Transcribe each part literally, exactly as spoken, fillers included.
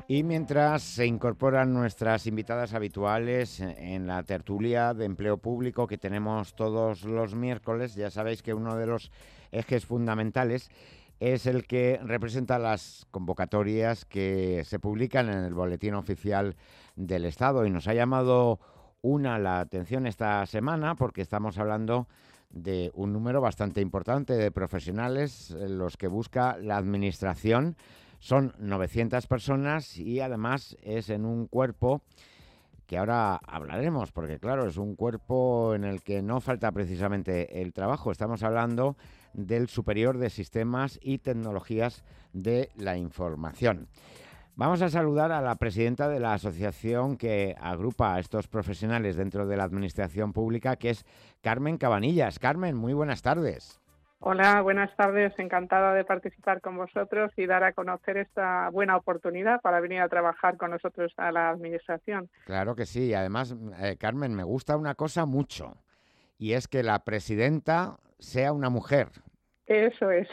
Y mientras se incorporan nuestras invitadas habituales en la tertulia de empleo público que tenemos todos los miércoles, ya sabéis que uno de los ejes fundamentales es el que representa las convocatorias que se publican en el Boletín Oficial del Estado. Y nos ha llamado una la atención esta semana porque estamos hablando de un número bastante importante de profesionales, los que busca la Administración. Son novecientas personas y además es en un cuerpo que ahora hablaremos, porque claro, es un cuerpo en el que no falta precisamente el trabajo. Estamos hablando del Superior de Sistemas y Tecnologías de la Información. Vamos a saludar a la presidenta de la asociación que agrupa a estos profesionales dentro de la administración pública, que es Carmen Cabanillas. Carmen, muy buenas tardes. Hola, buenas tardes. Encantada de participar con vosotros y dar a conocer esta buena oportunidad para venir a trabajar con nosotros a la Administración. Claro que sí. Además, eh, Carmen, me gusta una cosa mucho, y es que la presidenta sea una mujer. Eso es.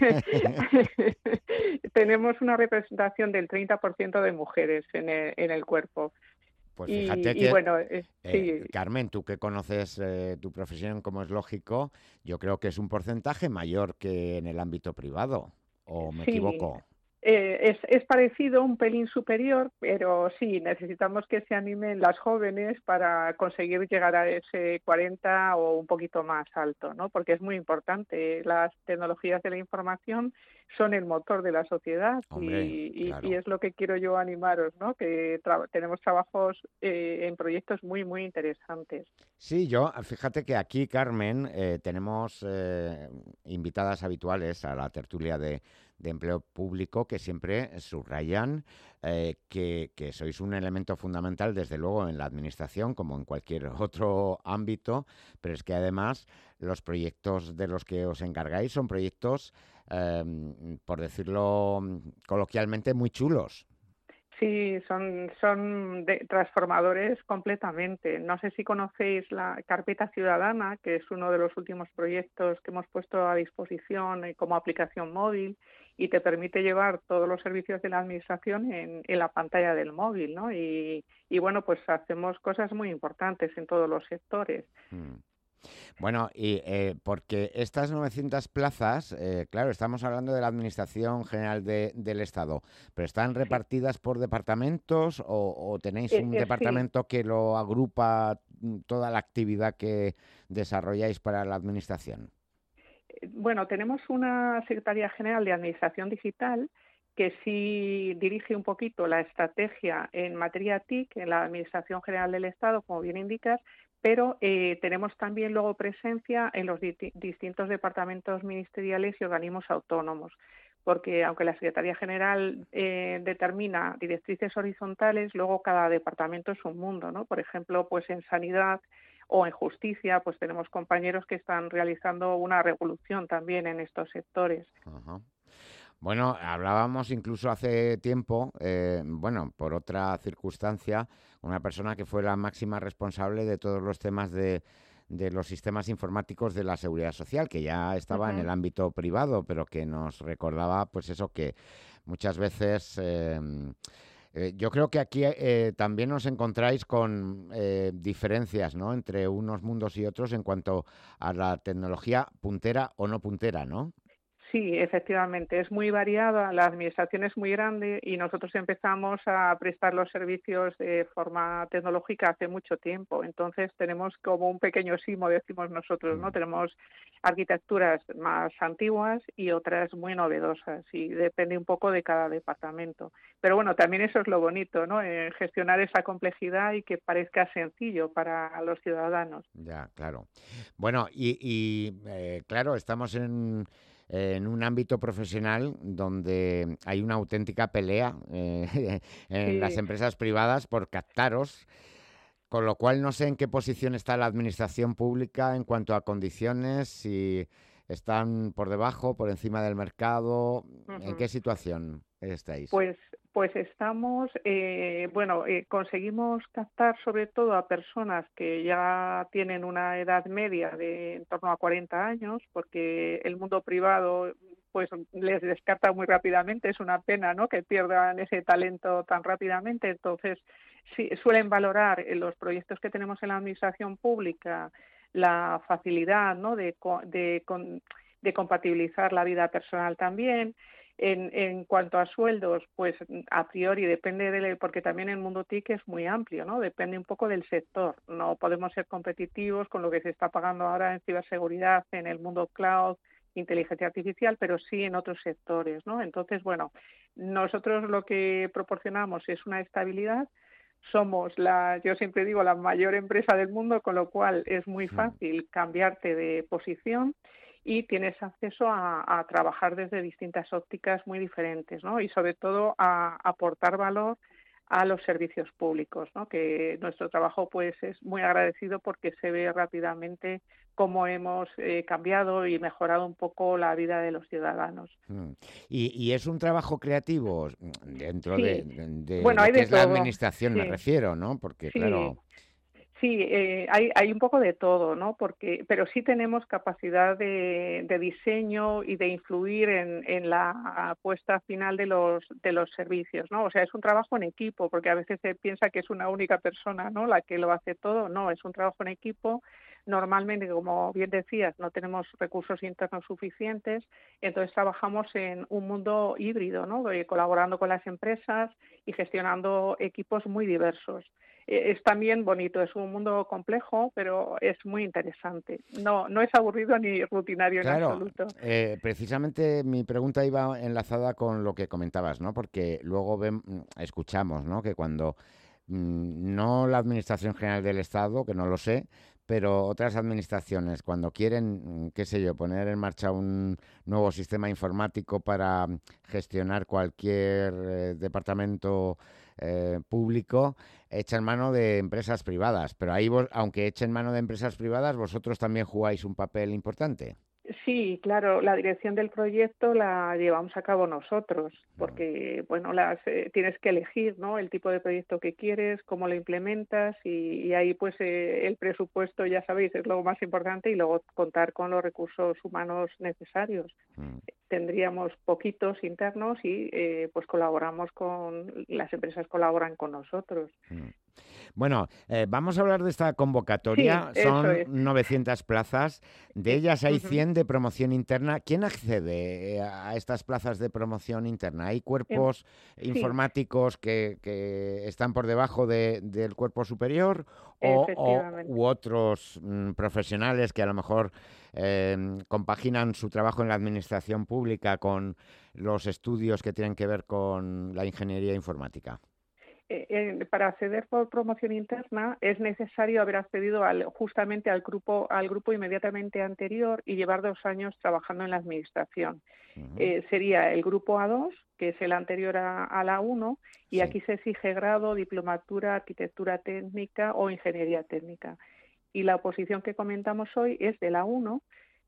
Tenemos una representación del treinta por ciento de mujeres en el, en el cuerpo. Pues fíjate Y, y que, bueno, eh, eh, sí. Carmen, tú que conoces eh, tu profesión como es lógico, yo creo que es un porcentaje mayor que en el ámbito privado, ¿o me Sí, equivoco? eh, es, es parecido, un pelín superior, pero sí, necesitamos que se animen las jóvenes para conseguir llegar a ese cuarenta o un poquito más alto, ¿no? Porque es muy importante. Las tecnologías de la información son el motor de la sociedad Hombre, y, y- y claro. es lo que quiero yo animaros, ¿no? Que tra- tenemos trabajos eh, en proyectos muy, muy interesantes. Sí, yo, fíjate que aquí, Carmen, eh, tenemos eh, invitadas habituales a la tertulia de, de empleo público que siempre subrayan eh, que, que sois un elemento fundamental, desde luego, en la administración, como en cualquier otro ámbito, pero es que además los proyectos de los que os encargáis son proyectos, eh, por decirlo coloquialmente, muy chulos. Sí, son, son de- transformadores completamente. No sé si conocéis la Carpeta Ciudadana, que es uno de los últimos proyectos que hemos puesto a disposición eh, como aplicación móvil y te permite llevar todos los servicios de la Administración en, en la pantalla del móvil, ¿no? Y, y bueno, pues hacemos cosas muy importantes en todos los sectores. Mm. Bueno, y eh, porque estas novecientas plazas, eh, claro, estamos hablando de la Administración General de- del Estado, pero ¿están Sí, repartidas por departamentos o, o tenéis Eh, un eh, sí. departamento que lo agrupa mm, toda la actividad que desarrolláis para la Administración? Bueno, tenemos una Secretaría General de Administración Digital que sí dirige un poquito la estrategia en materia T I C en la Administración General del Estado, como bien indicas, pero eh, tenemos también luego presencia en los di distintos departamentos ministeriales y organismos autónomos, porque aunque la Secretaría General eh, determina directrices horizontales, luego cada departamento es un mundo, ¿no? Por ejemplo, pues en sanidad o en justicia, pues tenemos compañeros que están realizando una revolución también en estos sectores. Ajá. Bueno, hablábamos incluso hace tiempo, eh, bueno, por otra circunstancia, una persona que fue la máxima responsable de todos los temas de, de los sistemas informáticos de la seguridad social, que ya estaba en el Ujú. ámbito privado, pero que nos recordaba, pues eso, que muchas veces... eh, eh, yo creo que aquí eh, también os encontráis con eh, diferencias, ¿no?, entre unos mundos y otros en cuanto a la tecnología puntera o no puntera, ¿no? Sí, efectivamente, es muy variada, la administración es muy grande y nosotros empezamos a prestar los servicios de forma tecnológica hace mucho tiempo. Entonces tenemos como un pequeño simo, decimos nosotros, ¿no? Mm. Tenemos arquitecturas más antiguas y otras muy novedosas y depende un poco de cada departamento. Pero bueno, también eso es lo bonito, ¿no? Eh, gestionar esa complejidad y que parezca sencillo para los ciudadanos. Ya, claro. Bueno, y, y, eh, claro, estamos en, en un ámbito profesional donde hay una auténtica pelea eh, en las Sí. empresas privadas por captaros, con lo cual no sé en qué posición está la administración pública en cuanto a condiciones, si están por debajo, por encima del mercado, ¿en qué Ujú. situación estáis? Pues, pues estamos, eh, bueno, eh, conseguimos captar sobre todo a personas que ya tienen una edad media de en torno a cuarenta años, porque el mundo privado pues les descarta muy rápidamente. Es una pena, ¿no?, que pierdan ese talento tan rápidamente. Entonces, sí, suelen valorar en los proyectos que tenemos en la administración pública la facilidad, ¿no?, de, de, de compatibilizar la vida personal también. En, en cuanto a sueldos, pues a priori depende de, porque también el mundo TIC es muy amplio, ¿no? Depende un poco del sector. No podemos ser competitivos con lo que se está pagando ahora en ciberseguridad, en el mundo cloud, inteligencia artificial, pero sí en otros sectores, ¿no? Entonces, bueno, nosotros lo que proporcionamos es una estabilidad. Somos la, yo siempre digo, la mayor empresa del mundo, con lo cual es muy fácil cambiarte de posición y tienes acceso a, a trabajar desde distintas ópticas muy diferentes, ¿no? Y sobre todo a, a aportar valor a los servicios públicos, ¿no? Que nuestro trabajo pues es muy agradecido porque se ve rápidamente cómo hemos eh, cambiado y mejorado un poco la vida de los ciudadanos. Mm. ¿Y, y es un trabajo creativo dentro Sí. de, de Bueno, lo hay que de es la todo. administración, Sí. me refiero, ¿no? Porque, Sí. claro... Sí, eh, hay, hay un poco de todo, ¿no? Porque, pero sí tenemos capacidad de, de diseño y de influir en, en la puesta final de los de los servicios, ¿no? O sea, es un trabajo en equipo, porque a veces se piensa que es una única persona, ¿no?, la que lo hace todo. No, es un trabajo en equipo. Normalmente, como bien decías, no tenemos recursos internos suficientes, entonces trabajamos en un mundo híbrido, ¿no?, eh, colaborando con las empresas y gestionando equipos muy diversos. Es también bonito, es un mundo complejo, pero es muy interesante. No, no es aburrido ni rutinario en Claro, absoluto. eh, precisamente mi pregunta iba enlazada con lo que comentabas, ¿no? Porque luego ven, escuchamos, ¿no?, que cuando mmm, no la Administración General del Estado, que no lo sé, pero otras administraciones, cuando quieren, qué sé yo, poner en marcha un nuevo sistema informático para gestionar cualquier eh, departamento eh, público, echan mano de empresas privadas. Pero ahí, vos, aunque echen mano de empresas privadas, vosotros también jugáis un papel importante. Sí, claro, la dirección del proyecto la llevamos a cabo nosotros, porque bueno, las eh, tienes que elegir, ¿no?, el tipo de proyecto que quieres, cómo lo implementas y, y ahí pues eh, el presupuesto, ya sabéis, es lo más importante y luego contar con los recursos humanos necesarios. Mm. Tendríamos poquitos internos y eh, pues colaboramos con, las empresas colaboran con nosotros. Mm. Bueno, eh, vamos a hablar de esta Sí, convocatoria. eso Son es. novecientas plazas, de Eh, ellas hay uh-huh. cien de promoción interna. ¿Quién accede eh, a estas plazas de promoción interna? ¿Hay eh, cuerpos sí, informáticos que, que están por debajo de, del cuerpo superior o, o efectivamente. u otros mm, profesionales que a lo mejor eh, compaginan su trabajo en la administración pública con los estudios que tienen que ver con la ingeniería informática? Eh, eh, para acceder por promoción interna es necesario haber accedido al, justamente al grupo, al grupo inmediatamente anterior y llevar dos años trabajando en la administración. Uh-huh. Eh, sería el grupo A dos, que es el anterior a, a la uno, y Sí. aquí se exige grado, diplomatura, arquitectura técnica o ingeniería técnica. Y la oposición que comentamos hoy es de la uno,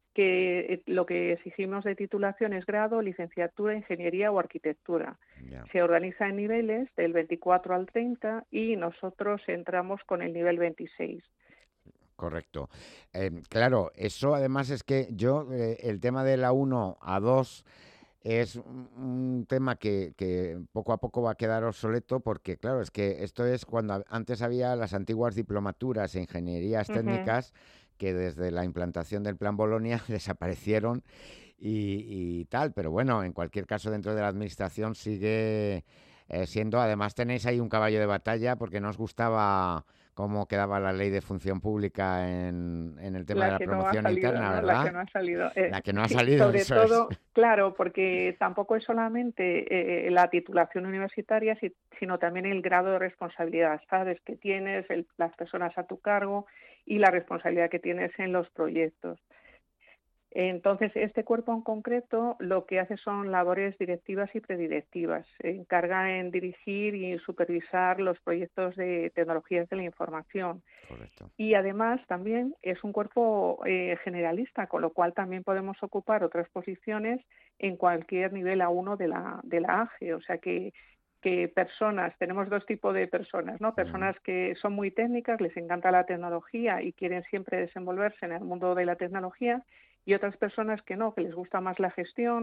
que lo que exigimos de titulación es grado, licenciatura, ingeniería o arquitectura. Ya. Se organiza en niveles del veinticuatro al treinta y nosotros entramos con el nivel veintiséis. Correcto. Eh, claro, eso además es que yo, eh, el tema de la uno a dos es un, un tema que, que poco a poco va a quedar obsoleto porque, claro, es que esto es cuando a- antes había las antiguas diplomaturas e ingenierías Uh-huh. técnicas que desde la implantación del Plan Bolonia desaparecieron y, y tal, pero bueno, en cualquier caso dentro de la administración sigue eh, siendo, además tenéis ahí un caballo de batalla porque no os gustaba cómo quedaba la ley de función pública en, en el tema de La la que no ha promoción salido, interna, ¿no? La que ¿verdad? no ha salido. Eh, La que no ha sí, salido, sobre eso es. todo, claro, porque tampoco es solamente eh, la titulación universitaria, si, sino también el grado de responsabilidad, ¿sabes?, que tienes, el, las personas a tu cargo y la responsabilidad que tienes en los proyectos. Entonces, este cuerpo en concreto lo que hace son labores directivas y predirectivas. Se encarga en dirigir y supervisar los proyectos de tecnologías de la información. Correcto. Y además también es un cuerpo eh, generalista, con lo cual también podemos ocupar otras posiciones en cualquier nivel A uno de la, de la A G E. O sea que, que personas, tenemos dos tipos de personas, ¿no? Mm. Personas que son muy técnicas, les encanta la tecnología y quieren siempre desenvolverse en el mundo de la tecnología, y otras personas que no, que les gusta más la gestión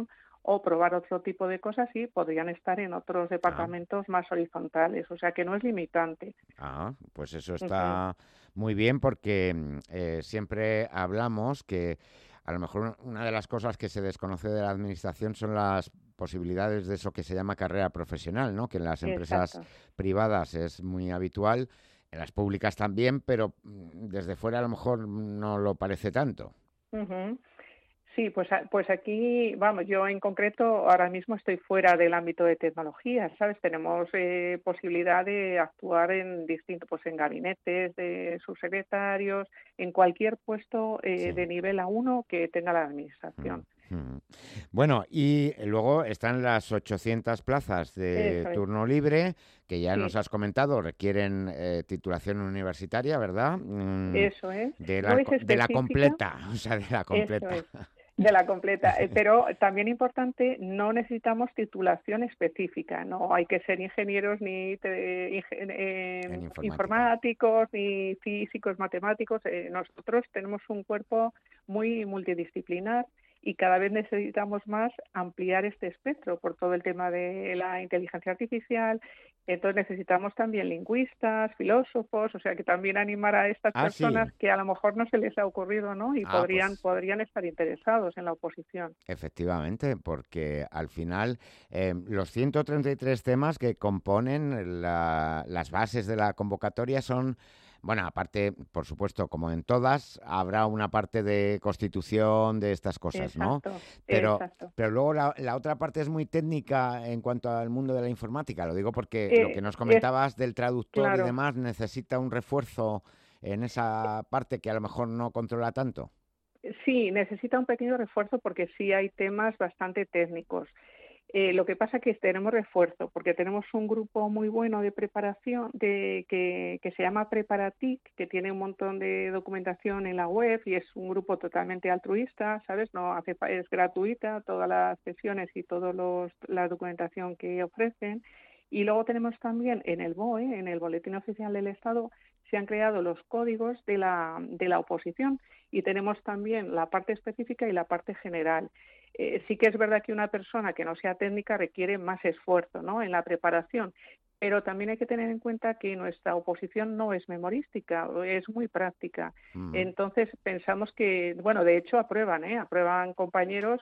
o probar otro tipo de cosas y podrían estar en otros Ah, departamentos más horizontales, o sea que no es limitante. ah, pues eso Ujú. está muy bien porque mm, eh, siempre hablamos que a lo mejor una de las cosas que se desconoce de la administración son las posibilidades de eso que se llama carrera profesional, ¿no? Que en las empresas Exacto. privadas es muy habitual, en las públicas también, pero mm, desde fuera a lo mejor no lo parece tanto. Ujú. Sí, pues, a- pues aquí, vamos, yo en concreto ahora mismo estoy fuera del ámbito de tecnología, ¿sabes? Tenemos eh, posibilidad de actuar en distintos, pues en gabinetes de subsecretarios, en cualquier puesto eh, Sí. de nivel A uno que tenga la Mm, administración. mm. Bueno, y luego están las ochocientas plazas de Eso es, turno libre, que ya nos sí, has comentado, requieren eh, titulación universitaria, ¿verdad? Mm, eso es. de No la, es co- de la específica, completa, o sea, de la eso completa. es. De la completa, eh, pero también importante, no necesitamos titulación específica, no hay que ser ingenieros ni te- ingen- En eh, informática. informáticos ni físicos, matemáticos. Eh, nosotros tenemos un cuerpo muy multidisciplinar y cada vez necesitamos más ampliar este espectro por todo el tema de la inteligencia artificial. Entonces necesitamos también lingüistas, filósofos, o sea que también animar a estas Ah, sí. personas que a lo mejor no se les ha ocurrido, ¿no? Y Ah, podrían pues podrían estar interesados en la oposición. efectivamente, porque al final eh, los ciento treinta y tres temas que componen la- las bases de la convocatoria son, bueno, aparte, por supuesto, como en todas, habrá una parte de constitución de estas cosas, ¿no? Exacto, Pero, exacto. pero luego la, la otra parte es muy técnica en cuanto al mundo de la informática. Lo digo porque lo que Eh, nos es comentabas del traductor y claro. demás necesita un refuerzo en esa parte que a lo mejor no controla tanto. Sí, necesita un pequeño refuerzo porque sí hay temas bastante técnicos. Eh, lo que pasa es que tenemos refuerzo porque tenemos un grupo muy bueno de preparación de, que, que se llama Preparatic, que tiene un montón de documentación en la web y es un grupo totalmente altruista, ¿sabes? No hace, fa- es gratuita todas las sesiones y toda la documentación que ofrecen. Y luego tenemos también en el B O E, en el Boletín Oficial del Estado, se han creado los códigos de la, de la oposición y tenemos también la parte específica y la parte general. Eh, sí que es verdad que una persona que no sea técnica requiere más esfuerzo, ¿no?, en la preparación, pero también hay que tener en cuenta que nuestra oposición no es memorística, es muy práctica. Mm. Entonces pensamos que, bueno, de hecho aprueban, ¿eh? Aprueban compañeros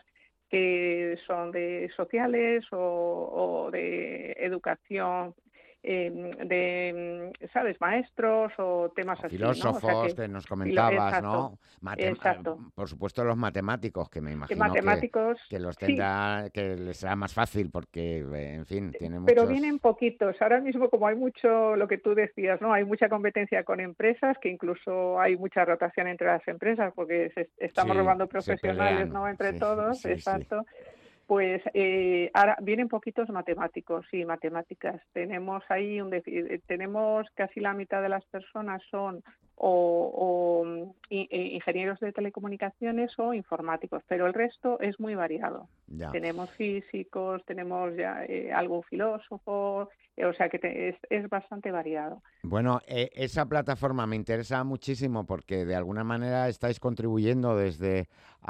que son de sociales o, o de educación, eh, de, ¿sabes?, maestros o temas O así, ¿no? O sea filósofos que, que nos filo- comentabas, exacto, ¿no? Matem- eh, exacto. por supuesto los matemáticos, que me Eh, imagino que, matemáticos, que los sí, tendrá, que les será más fácil porque, eh, en fin, tiene pero vienen muchos... poquitos. Ahora mismo, como hay mucho, lo que tú decías, ¿no? Hay mucha competencia con empresas, que incluso hay mucha rotación entre las empresas, porque se- estamos Sí, robando se profesionales, pelean, ¿no? Entre sí, todos, sí, sí. exacto. Pues eh, ahora vienen poquitos matemáticos, sí, matemáticas. Tenemos ahí un defi- eh, tenemos casi la mitad de las personas son o, o, mm, i- eh, ingenieros de telecomunicaciones o informáticos, pero el resto es muy variado. Ya. Tenemos físicos, tenemos ya eh, algún filósofo, eh, o sea que te- es, es bastante variado. Bueno, eh, esa plataforma me interesa muchísimo porque de alguna manera estáis contribuyendo desde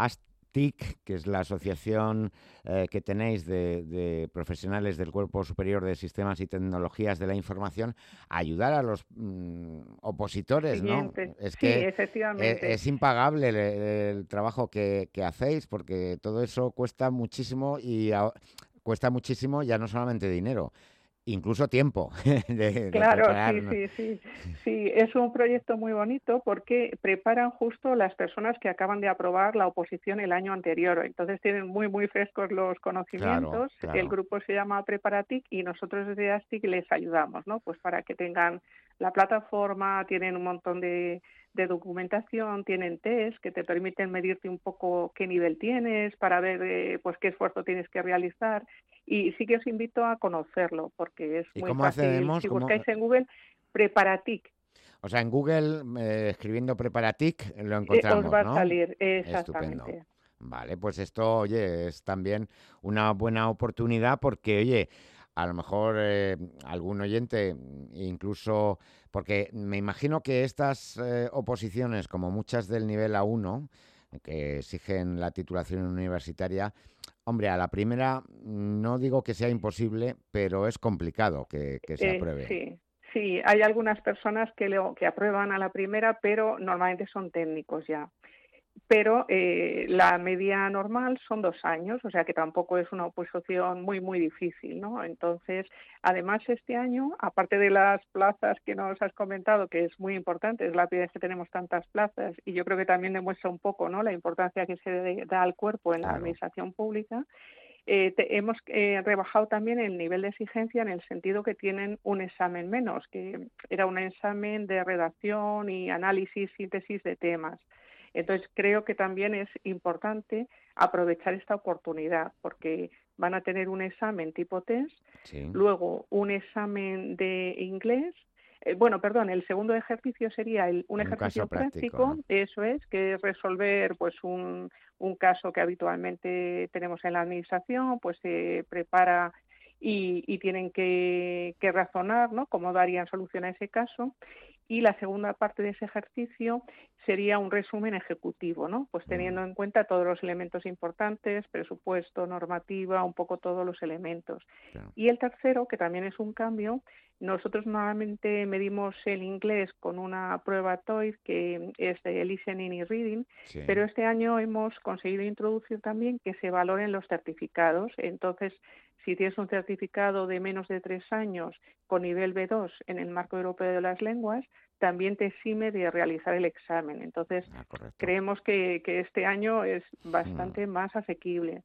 ASTIC, que es la asociación eh, que tenéis de, de profesionales del Cuerpo Superior de Sistemas y Tecnologías de la Información, a ayudar a los mm, opositores, ¿no? Siguiente, Es sí, que eh, efectivamente. es impagable el, el trabajo que, que hacéis porque todo eso cuesta muchísimo y a- cuesta muchísimo ya no solamente dinero, incluso tiempo de, de Claro, preparar. sí, ¿No? sí, sí. Sí, es un proyecto muy bonito porque preparan justo las personas que acaban de aprobar la oposición el año anterior. Entonces tienen muy, muy frescos los Claro, conocimientos. El claro. grupo se llama Preparatic y nosotros desde ASTIC les ayudamos, ¿no? Pues para que tengan la plataforma, tienen un montón de, de documentación, tienen test que te permiten medirte un poco qué nivel tienes para ver eh, pues qué esfuerzo tienes que realizar. Y sí que os invito a conocerlo porque es ¿Y muy cómo fácil. accedemos? Si ¿Cómo? buscáis en Google Preparatic, O sea, en Google, eh, escribiendo Preparatic, lo eh, os encontramos, va a ¿no? salir Estupendo. exactamente. Vale, pues esto, oye, es también una buena oportunidad porque, oye, a lo mejor eh, algún oyente, incluso, porque me imagino que estas eh, oposiciones, como muchas del nivel A uno, que exigen la titulación universitaria, hombre, a la primera no digo que sea imposible, pero es complicado que, que se Eh, apruebe. sí, sí, hay algunas personas que, lo, que aprueban a la primera, pero normalmente son técnicos ya. Pero eh, la media normal son dos años, o sea que tampoco es una oposición muy, muy difícil, ¿no? Entonces, además este año, aparte de las plazas que nos has comentado, que es muy importante, es la primera vez que tenemos tantas plazas, y yo creo que también demuestra un poco, ¿no?, la importancia que se da al cuerpo en la Claro. administración pública. Eh, te, hemos eh, rebajado también el nivel de exigencia en el sentido que tienen un examen menos, que era un examen de redacción y análisis, síntesis de temas. Entonces, creo que también es importante aprovechar esta oportunidad, porque van a tener un examen tipo test, Sí, luego un examen de inglés. Eh, bueno, perdón, el segundo ejercicio sería el, un un caso ejercicio práctico, práctico, ¿no? eso es, que es resolver pues un, un caso que habitualmente tenemos en la administración, pues se prepara y, y tienen que, que razonar, ¿no?, cómo darían solución a ese caso. Y la segunda parte de ese ejercicio sería un resumen ejecutivo, ¿no?, pues Mm, teniendo en cuenta todos los elementos importantes, presupuesto, normativa, un poco todos los elementos. claro. Y el tercero, que también es un cambio, nosotros normalmente medimos el inglés con una prueba TOEIC que es de listening y reading, Sí. pero este año hemos conseguido introducir también que se valoren los certificados. Entonces, si tienes un certificado de menos de tres años con nivel B dos en el marco europeo de las lenguas, también te exime de realizar el examen. Entonces, Ah, correcto. creemos que, que este año es Mm. bastante más asequible.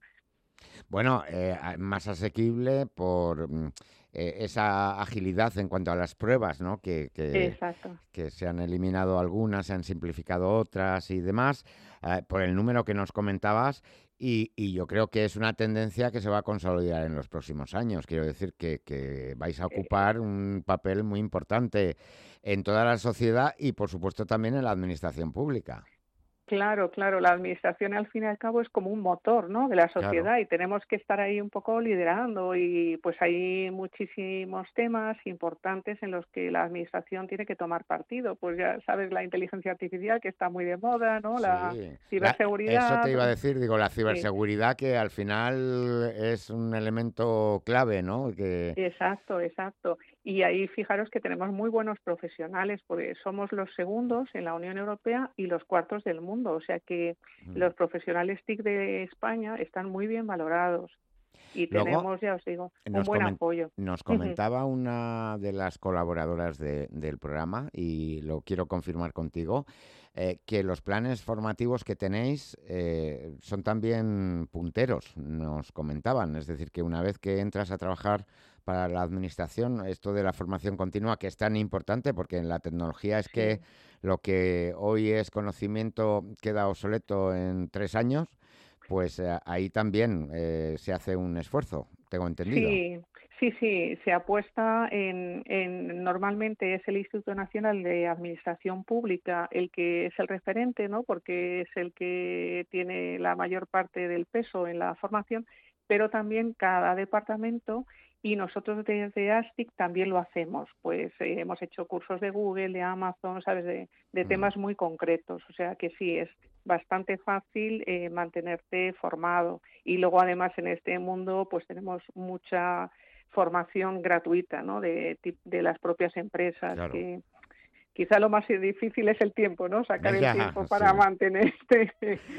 Bueno, eh, a- más asequible por mm, eh, esa agilidad en cuanto a las pruebas, ¿no? Que, que, Exacto. que se han eliminado algunas, se han simplificado otras y demás, eh, por el número que nos comentabas. Y, y yo creo que es una tendencia que se va a consolidar en los próximos años. Quiero decir que, que vais a Eh, ocupar un papel muy importante en toda la sociedad y, por supuesto, también en la administración pública. Claro, claro, la administración al fin y al cabo es como un motor, ¿no?, de la Claro. sociedad y tenemos que estar ahí un poco liderando y pues hay muchísimos temas importantes en los que la administración tiene que tomar partido. Pues ya sabes, la inteligencia artificial que está muy de moda, ¿no?, la Sí, la- eso te ciberseguridad. iba a decir, digo, la Sí. ciberseguridad que al final es un elemento clave, ¿no? Que, Exacto, exacto. Y ahí fijaros que tenemos muy buenos profesionales, porque somos los segundos en la Unión Europea y los cuartos del mundo. O sea que mm. los profesionales TIC de España están muy bien valorados y Luego tenemos, ya os digo, un nos buen comen- apoyo. nos comentaba una de las colaboradoras de- del programa, y lo quiero confirmar contigo, eh, que los planes formativos que tenéis eh, son también punteros, nos comentaban. Es decir, que una vez que entras a trabajar para la administración, esto de la formación continua, que es tan importante, porque en la tecnología es que Sí. lo que hoy es conocimiento queda obsoleto en tres años, pues eh, ahí también eh, se hace un esfuerzo, tengo entendido. Sí, sí, sí, se apuesta en, en, normalmente es el Instituto Nacional de Administración Pública el que es el referente, ¿no?, porque es el que tiene la mayor parte del peso en la formación, pero también cada departamento y nosotros desde ASTIC también lo hacemos, pues eh, hemos hecho cursos de Google, de Amazon, ¿sabes?, de, de Mm. temas muy concretos, o sea que sí, es bastante fácil eh, mantenerte formado. Y luego además en este mundo pues tenemos mucha formación gratuita, ¿no?, de, de las propias empresas, Claro. que quizá lo más difícil es el tiempo, ¿no?, sacar el Ya, tiempo para sí. mantenerte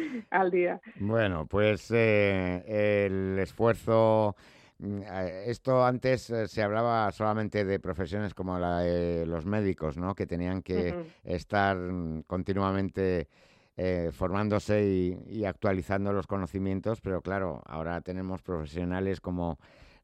al día. Bueno, pues eh, el esfuerzo. mm, eh, Esto antes eh, se hablaba solamente de profesiones como la de los médicos, ¿no? Que tenían que Ujú. estar mm, continuamente eh, formándose y, y actualizando los conocimientos, pero claro, ahora tenemos profesionales como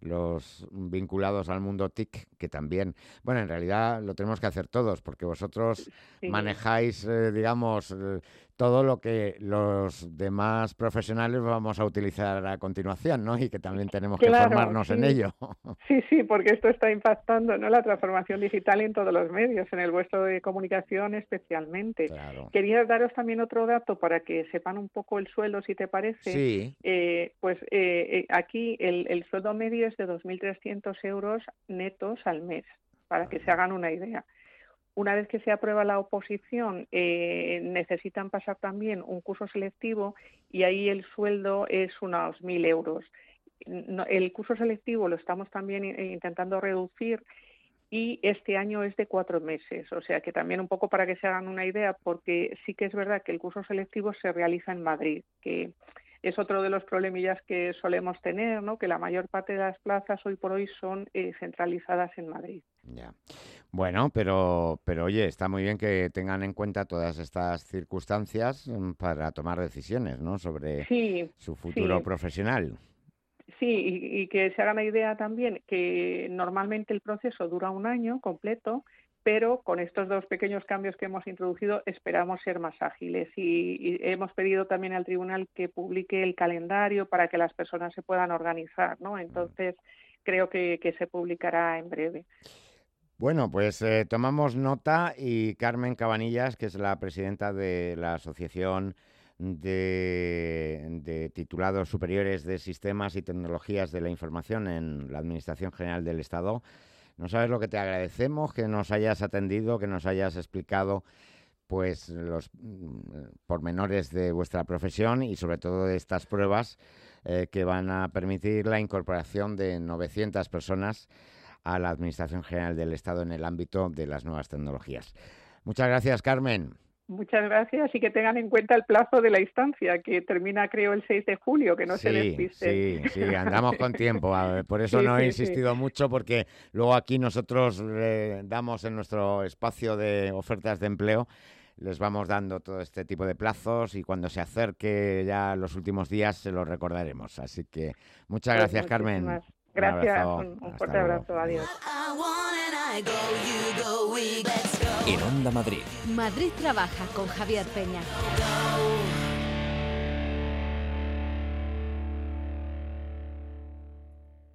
los vinculados al mundo TIC, que también, bueno, en realidad lo tenemos que hacer todos, porque vosotros Sí. manejáis, eh, digamos, eh, todo lo que los demás profesionales vamos a utilizar a continuación, ¿no? Y que también tenemos que Claro, formarnos en sí. ello. Sí, sí, porque esto está impactando, ¿no?, la transformación digital en todos los medios, en el vuestro de comunicación especialmente. Claro. Quería daros también otro dato para que sepan un poco el sueldo, si te parece. Sí. Eh, pues eh, eh, aquí el, el sueldo medio es de dos mil trescientos euros netos al mes, para que se Vale. hagan una idea. Una vez que se aprueba la oposición, eh, necesitan pasar también un curso selectivo y ahí el sueldo es unos mil euros. No, el curso selectivo lo estamos también intentando reducir y este año es de cuatro meses, o sea que también un poco para que se hagan una idea, porque sí que es verdad que el curso selectivo se realiza en Madrid, que es otro de los problemillas que solemos tener, ¿no? Que la mayor parte de las plazas hoy por hoy son eh, centralizadas en Madrid. Ya. Bueno, pero, pero oye, está muy bien que tengan en cuenta todas estas circunstancias mm, para tomar decisiones, ¿no? Sobre Sí, su futuro sí. profesional. Sí, y, y que se hagan la idea también que normalmente el proceso dura un año completo, pero con estos dos pequeños cambios que hemos introducido esperamos ser más ágiles y, y hemos pedido también al tribunal que publique el calendario para que las personas se puedan organizar, ¿no? Entonces creo que, que se publicará en breve. Bueno, pues eh, tomamos nota y Carmen Cabanillas, que es la presidenta de la Asociación de, de Titulados Superiores de Sistemas y Tecnologías de la Información en la Administración General del Estado, no sabes lo que te agradecemos, que nos hayas atendido, que nos hayas explicado pues los mm, pormenores de vuestra profesión y sobre todo de estas pruebas eh, que van a permitir la incorporación de novecientas personas a la Administración General del Estado en el ámbito de las nuevas tecnologías. Muchas gracias, Carmen. Muchas gracias y que tengan en cuenta el plazo de la instancia, que termina creo el seis de julio, que no sí, se despisten. Sí, sí, andamos con tiempo. A ver, por eso Sí, no he sí, insistido sí. mucho, porque luego aquí nosotros eh, damos en nuestro espacio de ofertas de empleo, les vamos dando todo este tipo de plazos y cuando se acerque ya los últimos días se los recordaremos. Así que muchas Pues gracias, Carmen. muchísimas Un gracias, abrazo. un, un Hasta fuerte luego. abrazo, adiós. En Onda Madrid. Madrid Trabaja con Javier Peña.